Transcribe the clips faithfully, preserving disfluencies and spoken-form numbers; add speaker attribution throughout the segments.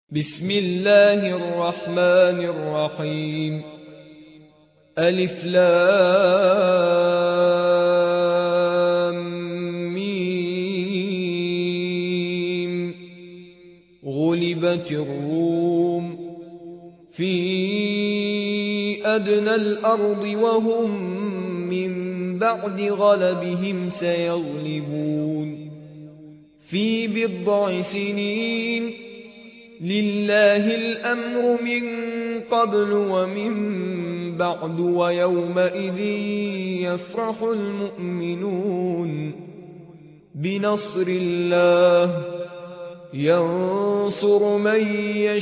Speaker 1: بسم الله الرحمن الرحيم. ألف لام ميم. غلبت الروم في أدنى الأرض وهم من بعد غلبهم سيغلبون في بضع سنين. لله الأمر من قبل ومن بعد ويومئذ يفرح المؤمنون بنصر الله ينصر من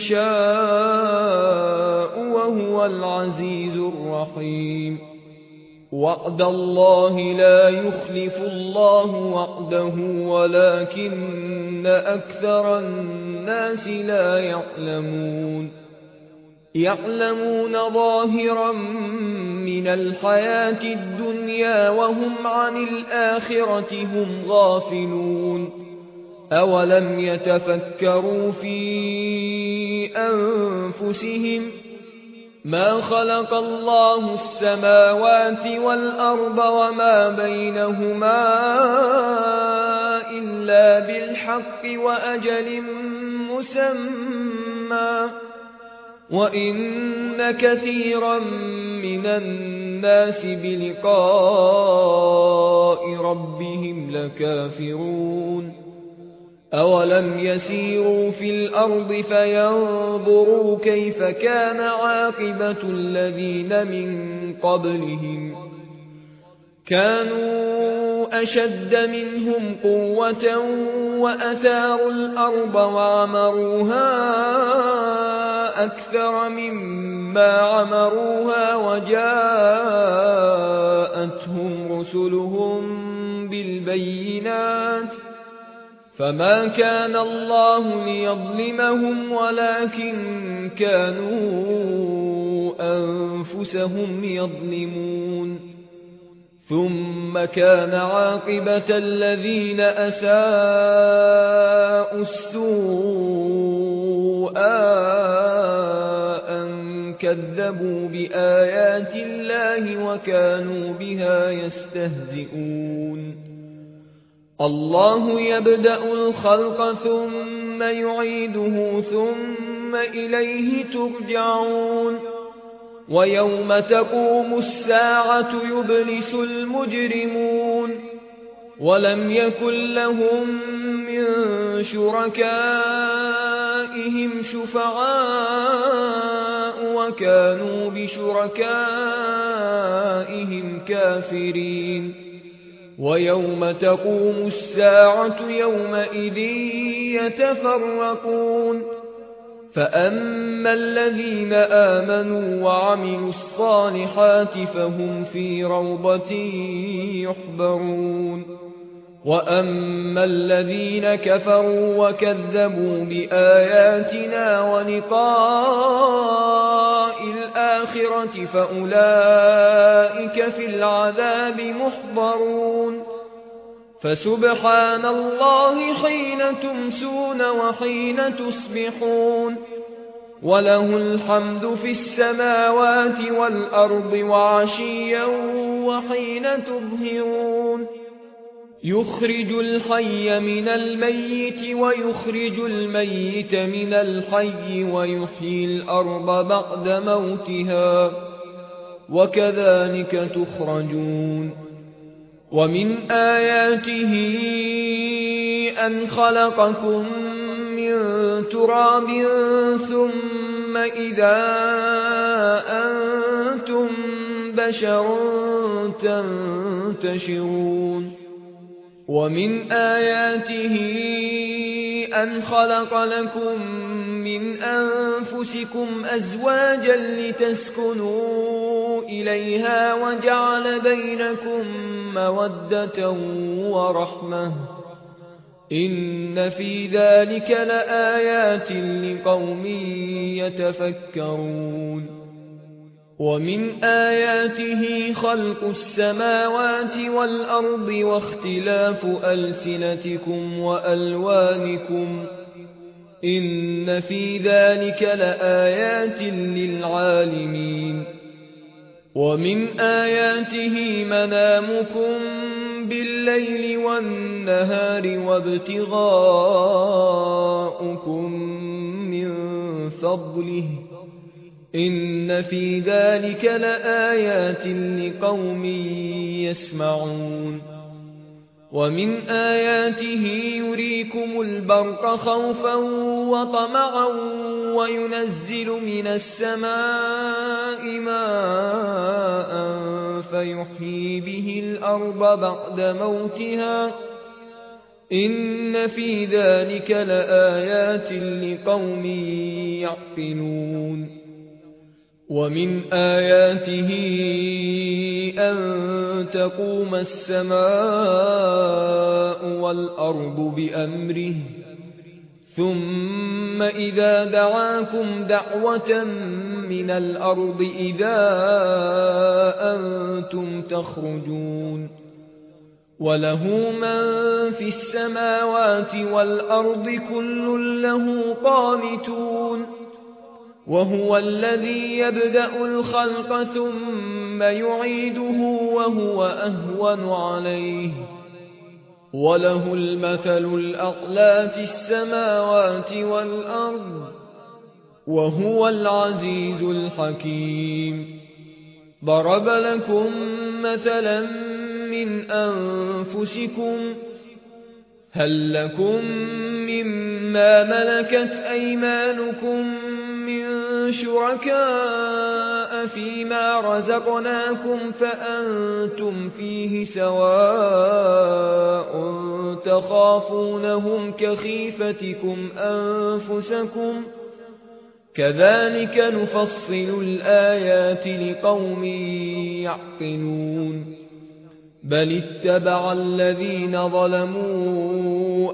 Speaker 1: يشاء وهو العزيز الرحيم. وعد الله لا يخلف الله وعده ولكن أكثر الناس لا يعلمون. يعلمون ظاهرا من الحياة الدنيا وهم عن الآخرة هم غافلون. أولم يتفكروا في أنفسهم ما خلق الله السماوات والأرض وما بينهما إلا بالحق وأجل مسمى وإن كثيرا من الناس بلقاء ربهم لكافرون. أولم يسيروا في الأرض فينظروا كيف كان عاقبة الذين من قبلهم كانوا أشد منهم قوة وأثاروا الأرض وعمروها أكثر مما عمروها وجاءتهم رسلهم بالبينات فما كان الله ليظلمهم ولكن كانوا أنفسهم يظلمون. ثم كان عاقبة الذين أساءوا السوء أن كذبوا بآيات الله وكانوا بها يستهزئون. الله يبدأ الخلق ثم يعيده ثم إليه ترجعون. ويوم تقوم الساعة يبلس المجرمون ولم يكن لهم من شركائهم شفعاء وكانوا بشركائهم كافرين. ويوم تقوم الساعة يومئذ يتفرقون فأما الذين آمنوا وعملوا الصالحات فهم في روضة يحبرون. وأما الذين كفروا وكذبوا بآياتنا ولقاء الآخرة فأولئك في العذاب محضرون. فسبحان الله حين تمسون وحين تصبحون وله الحمد في السماوات والأرض وعشيا وحين تظهرون. يخرج الحي من الميت ويخرج الميت من الحي ويحيي الأرض بعد موتها وكذلك تخرجون. ومن آياته أن خلقكم من تراب ثم إذا أنتم بشر تنتشرون. ومن آياته أن خلق لكم من أنفسكم أزواجا لتسكنوا إليها وجعل بينكم مودة ورحمة إن في ذلك لآيات لقوم يتفكرون. ومن آياته خلق السماوات والأرض واختلاف ألسنتكم وألوانكم إن في ذلك لآيات للعالمين ومن آياته منامكم بالليل والنهار وابتغاؤكم من فضله إن في ذلك لآيات لقوم يسمعون ومن آياته يريكم البرق خوفا وطمعا وينزل من السماء ماء فيحيي به الأرض بعد موتها إن في ذلك لآيات لقوم يعقلون ومن آياته أن تقوم السماء والأرض بأمره ثم إذا دعاكم دعوة من الأرض إذا أنتم تخرجون وله من في السماوات والأرض كل له قانتون وهو الذي يبدأ الخلق ثم يعيده وهو أهون عليه وله المثل الأعلى في السماوات والأرض وهو العزيز الحكيم ضرب لكم مثلا من أنفسكم هل لكم مما ملكت أيمانكم من شركاء فيما رزقناكم فأنتم فيه سواء تخافونهم كخيفتكم أنفسكم كذلك نفصل الآيات لقوم يعقلون بل اتبع الذين ظلموا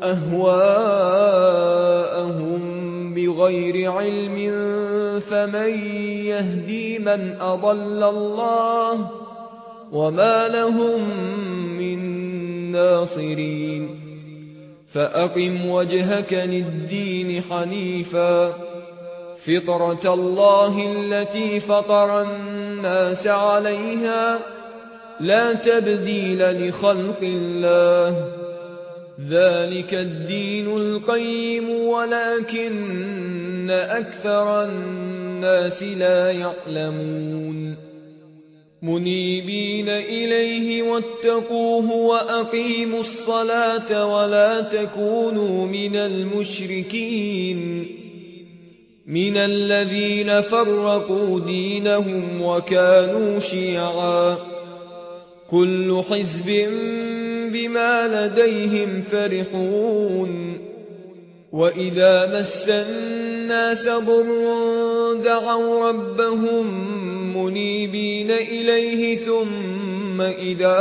Speaker 1: أهواءهم بغير علم فمن يهدي من أضل الله وما لهم من ناصرين فأقم وجهك للدين حنيفا فطرة الله التي فطر الناس عليها لا تبديل لخلق الله ذلك الدين القيم ولكن أكثر الناس لا يعلمون منيبين إليه واتقوه وأقيموا الصلاة ولا تكونوا من المشركين من الذين فرقوا دينهم وكانوا شيعا كل حزب بما لديهم فرحون وإذا مس الناس ضر دعوا ربهم منيبين إليه ثم إذا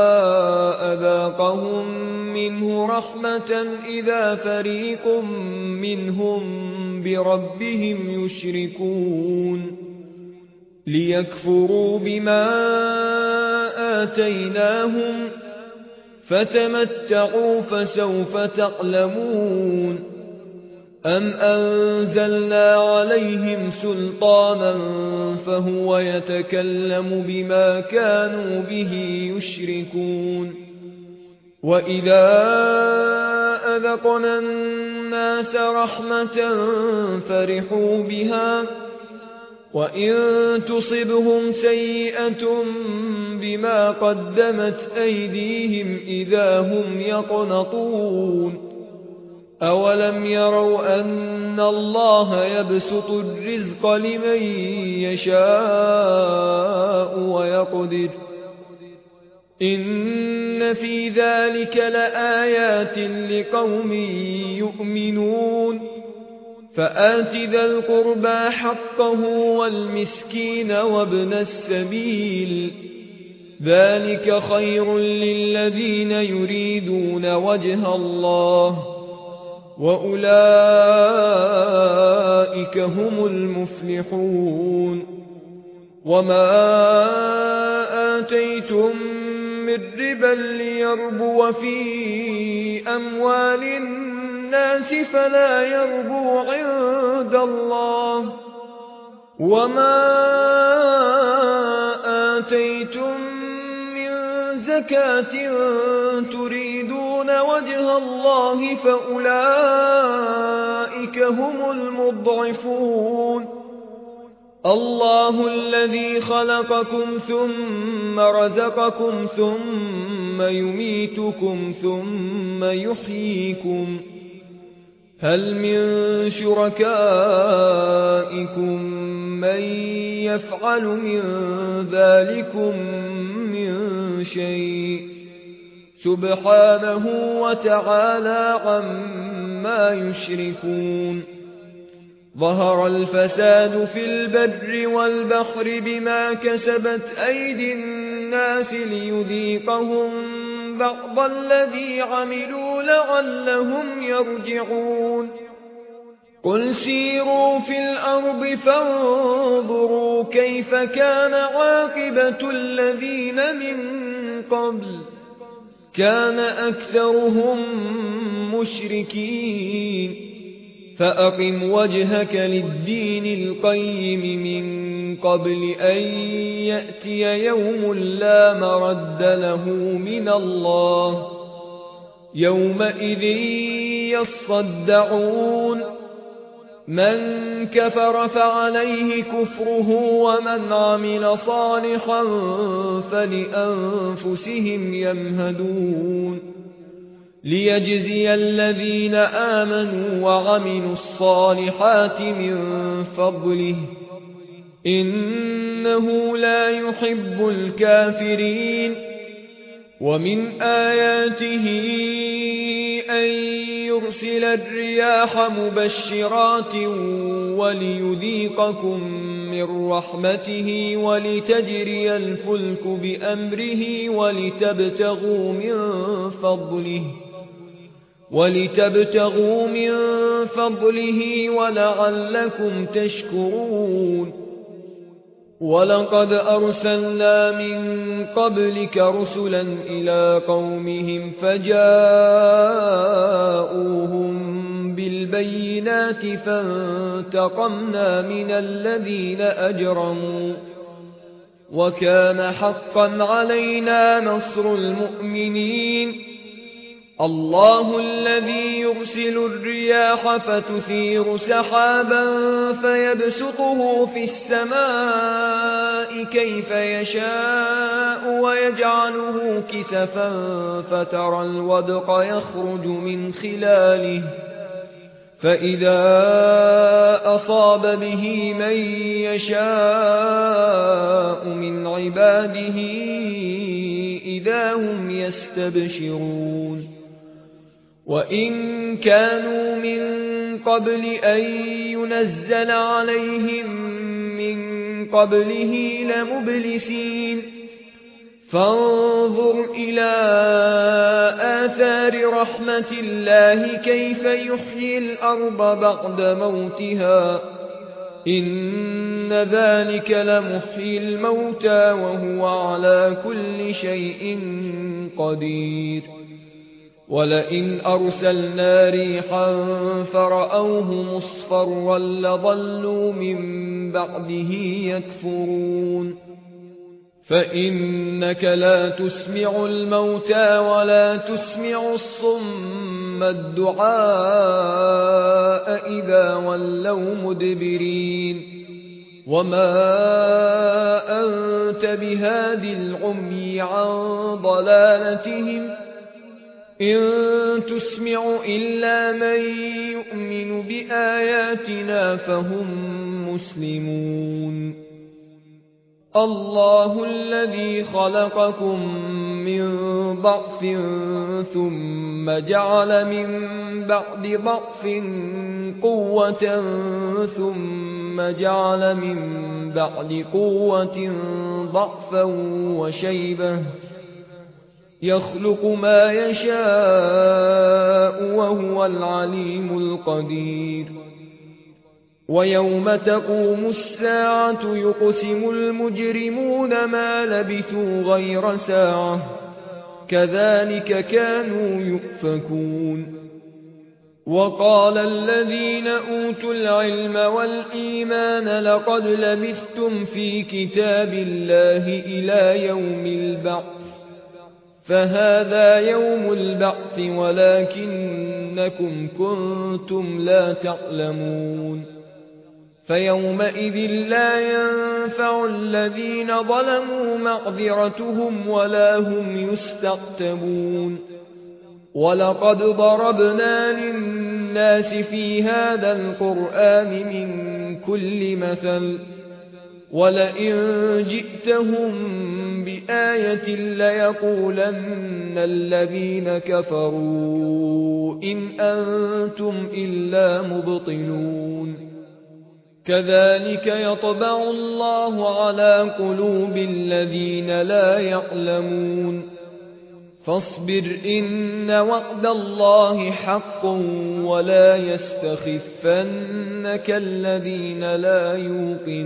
Speaker 1: أذاقهم منه رحمة إذا فريق منهم بربهم يشركون ليكفروا بما آتيناهم فتمتعوا فسوف تعلمون أم أنزلنا عليهم سلطانا فهو يتكلم بما كانوا به يشركون وإذا أذقنا الناس رحمة فرحوا بها وإن تصبهم سيئة بما قدمت أيديهم إذا هم يقنطون أولم يروا أن الله يبسط الرزق لمن يشاء ويقدر إن في ذلك لآيات لقوم يؤمنون فآت ذا القربى حقه والمسكين وابن السبيل ذلك خير للذين يريدون وجه الله وأولئك هم المفلحون وما آتيتم من ربا ليربو في أموال الناس الناس فلا يربو عند الله وما آتيتم من زكاة تريدون وجه الله فأولئك هم المضعفون الله الذي خلقكم ثم رزقكم ثم يميتكم ثم يحييكم هل من شركائكم من يفعل من ذلكم من شيء سبحانه وتعالى عما يشركون ظهر الفساد في البر والبحر بما كسبت أيدي الناس ليذيقهم بعض الذي عملوا لعلهم يرجعون قل سيروا في الأرض فانظروا كيف كان عاقبة الذين من قبل كان أكثرهم مشركين فأقم وجهك للدين القيم من قبل أن يأتي يوم لا مرد له من الله يومئذ يصدعون من كفر فعليه كفره ومن عمل صالحا فلأنفسهم يمهدون ليجزي الذين آمنوا وعملوا الصالحات من فضله إنه لا يحب الكافرين ومن آياته أن يرسل الرياح مبشرات وليذيقكم من رحمته ولتجري الفلك بأمره ولتبتغوا من فضله ولتبتغوا من فضله ولعلكم تشكرون ولقد أرسلنا من قبلك رسلا إلى قومهم فجاءوهم بالبينات فانتقمنا من الذين أجرموا وكان حقا علينا نصر المؤمنين الله الذي يرسل الرياح فتثير سحابا فيبسطه في السماء كيف يشاء ويجعله كسفا فترى الودق يخرج من خلاله فإذا أصاب به من يشاء من عباده إذا هم يستبشرون وإن كانوا من قبل أن ينزل عليهم من قبله لمبلسين فانظر إلى آثار رحمة الله كيف يحيي الأرض بعد موتها إن ذلك لمحيي الموتى وهو على كل شيء قدير ولئن أرسلنا ريحا فرأوه مصفرا لظلوا من بعده يكفرون فإنك لا تسمع الموتى ولا تسمع الصم الدعاء إذا ولوا مدبرين وما أنت بهاد العمي عن ضلالتهم إن تسمع إلا من يؤمن بآياتنا فهم مسلمون الله الذي خلقكم من ضعف ثم جعل من بعد ضعف قوة ثم جعل من بعد قوة ضعفا وشيبة يخلق ما يشاء وهو العليم القدير ويوم تقوم الساعة يقسم المجرمون ما لبثوا غير ساعة كذلك كانوا يؤفكون وقال الذين أوتوا العلم والإيمان لقد لبثتم في كتاب الله إلى يوم البعث فهذا يوم البعث ولكنكم كنتم لا تعلمون فيومئذ لا ينفع الذين ظلموا معذرتهم ولا هم يستعتبون ولقد ضربنا للناس في هذا القرآن من كل مثل ولئن جئتهم بآية ليقولن الذين كفروا إن أنتم إلا مبطلون كذلك يطبع الله على قلوب الذين لا يعلمون فاصبر إن وعد الله حق ولا يستخفنك الذين لا يوقنون